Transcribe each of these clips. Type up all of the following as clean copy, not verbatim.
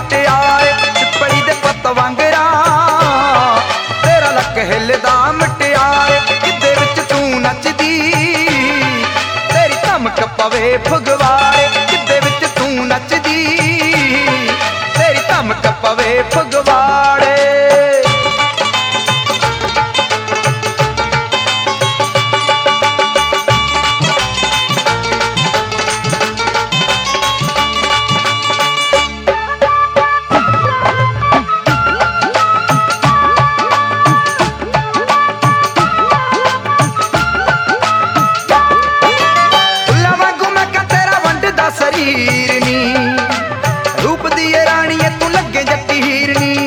ਮਟਿਆਰੇ ਪਿੱਪਲੀ ਦੇ ਪੱਤ ਵਾਂਗਰਾ ਤੇਰਾ ਲੱਕ ਹਿੱਲਦਾ ਮਟਿਆਰੇ ਗਿੱਧੇ ਵਿੱਚ ਤੂੰ ਨੱਚਦੀ ਤੇਰੀ ਧਮਕ ਪਵੇ ਫਗਵਾੜੇ ਗਿੱਧੇ ਵਿੱਚ ਤੂੰ ਨੱਚਦੀ ਤੇਰੀ ਧਮਕ ਪਵੇ ਫਗਵਾੜੇ शरीर नी रूप दिए राणीए तू लगे जट्टी हीरनी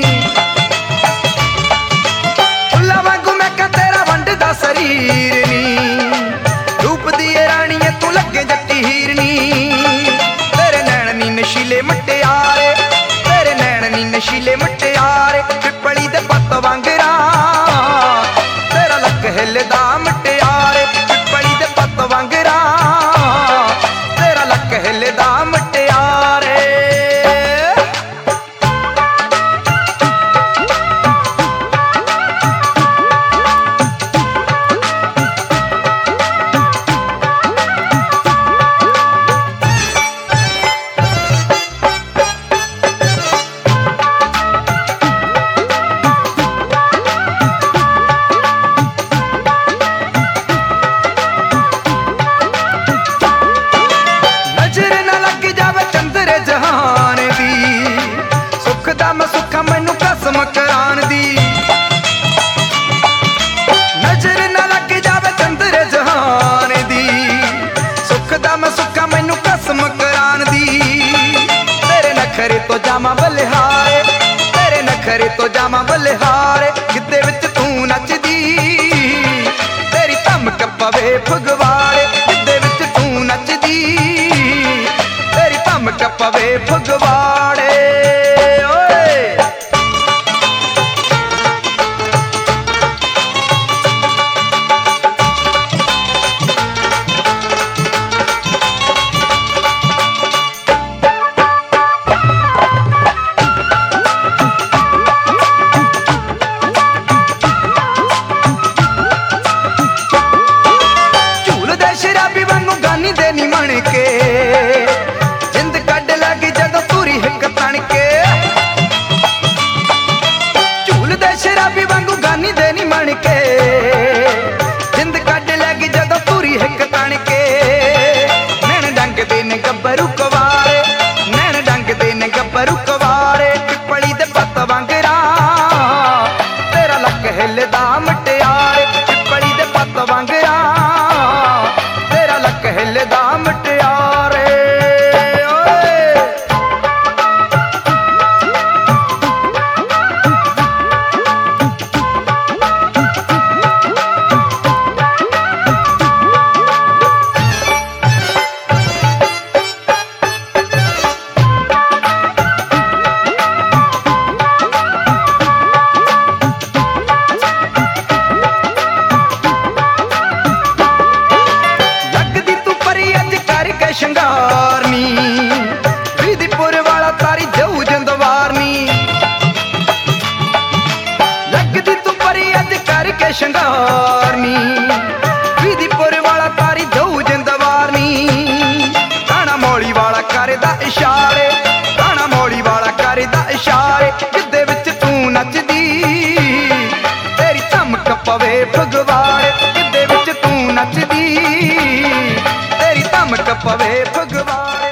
फुल्ला वांगू मैं क्या तेरा वंडदा शरीर नी रूप दिए राणीए तू लगे जट्टी हीरनी तेरे नैन नी नशीले मटियारे तेरे नैन नी नशीले मटियारे पिपली दे पत्त वांगरा तेरा लक हिलदा मटियारे पिपली दे पत्त वांगरा ਹਿਲਦਾ ਮਟਿਆਰੇ मैं सुखा मैनू कसम करान दी नजर न लग जावे चंद्र जहान दी सुख दा मैं सुखा मैनू कसम करान दी तेरे नखरे तो जामा बलिहारे तेरे नखरे तो जामा बलिहारे गिद्दे विच तू नचदी तेरी धमक पवे फगवाड़े गिद्दे विच तू नचदी तेरी धमक पवे फगवाड़े देनी मन के जिंद कड लगी जदों तुरी हिक तन के झूल दे शराबी वांगू गानी देनी मन के जिंद कड लगी जदों तुरी हिक तन के नैन डंग दे ने गब्बरू कवारे नैन डंग दे ने गब्बरू कवारे पिपली दे पत्त वांगरा तेरा लक हिलदा मटियारे पिपली दे पत्त वांगरा तेरा लक हिलदा मटियारे शंगारनी विधिपुर वाला तारी जाऊ जंदवारनी लगदी तू परी अज करके शंगारनी विधिपुर वाला तारी जाऊ जंदवारनी गाना मौली वाला करदा इशारे गाना मौली वाला करदा इशारे गिद्दे विच तू नचदी तेरी धमक पवे फगवाड़े गिद्दे विच तू नचदी धमक पवे फगवाड़े।